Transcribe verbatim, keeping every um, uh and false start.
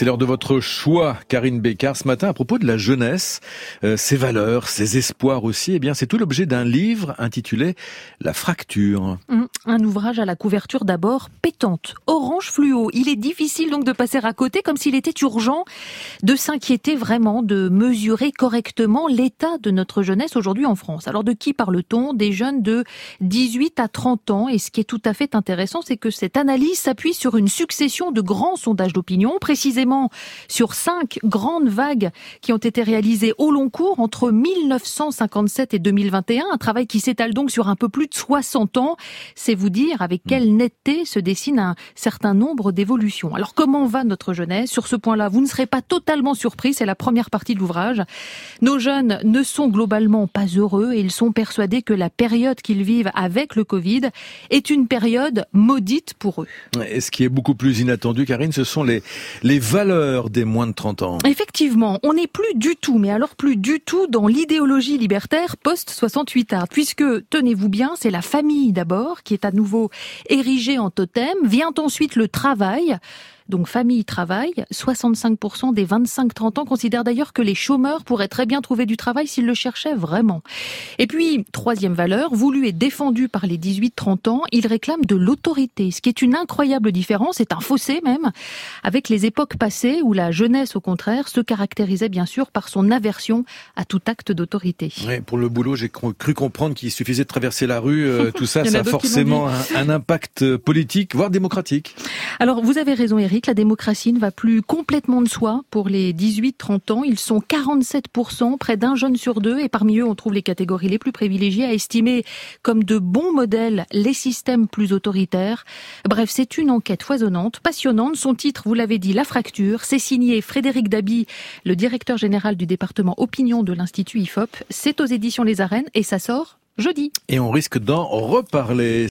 C'est l'heure de votre choix, Karine Bécard. Ce matin, à propos de la jeunesse, euh, ses valeurs, ses espoirs aussi, eh bien, c'est tout l'objet d'un livre intitulé « La fracture ». Mmh, un ouvrage à la couverture d'abord pétante, orange fluo. Il est difficile donc de passer à côté, comme s'il était urgent de s'inquiéter vraiment, de mesurer correctement l'état de notre jeunesse aujourd'hui en France. Alors de qui parle-t-on ? Des jeunes de dix-huit à trente ans. Et ce qui est tout à fait intéressant, c'est que cette analyse s'appuie sur une succession de grands sondages d'opinion, précisément sur cinq grandes vagues qui ont été réalisées au long cours entre mille neuf cent cinquante-sept et deux mille vingt et un, un travail qui s'étale donc sur un peu plus de soixante ans. C'est vous dire avec quelle netteté se dessine un certain nombre d'évolutions. Alors comment va notre jeunesse ? Sur ce point-là, vous ne serez pas totalement surpris, c'est la première partie de l'ouvrage. Nos jeunes ne sont globalement pas heureux et ils sont persuadés que la période qu'ils vivent avec le Covid est une période maudite pour eux. Et ce qui est beaucoup plus inattendu, Karine, ce sont les, les valeurs des moins de trente ans. Effectivement, on n'est plus du tout, mais alors plus du tout dans l'idéologie libertaire post-soixante-huit art, puisque, tenez-vous bien, c'est la famille d'abord qui est à nouveau érigée en totem, vient ensuite le travail. Donc famille, travail, soixante-cinq pour cent des vingt-cinq trente ans considèrent d'ailleurs que les chômeurs pourraient très bien trouver du travail s'ils le cherchaient vraiment. Et puis, troisième valeur, voulue et défendue par les dix-huit trente ans, ils réclament de l'autorité, ce qui est une incroyable différence, c'est un fossé même, avec les époques passées où la jeunesse, au contraire, se caractérisait bien sûr par son aversion à tout acte d'autorité. Ouais, pour le boulot, j'ai cru comprendre qu'il suffisait de traverser la rue, euh, tout ça, ça a forcément un, un impact politique, voire démocratique. Alors, vous avez raison Eric, la démocratie ne va plus complètement de soi pour les dix-huit trente ans. Ils sont quarante-sept pour cent, près d'un jeune sur deux, et parmi eux, on trouve les catégories les plus privilégiées à estimer comme de bons modèles les systèmes plus autoritaires. Bref, c'est une enquête foisonnante, passionnante. Son titre, vous l'avez dit, La fracture. C'est signé Frédéric Dabi, le directeur général du département opinion de l'Institut I F O P. C'est aux éditions Les Arènes et ça sort jeudi. Et on risque d'en reparler.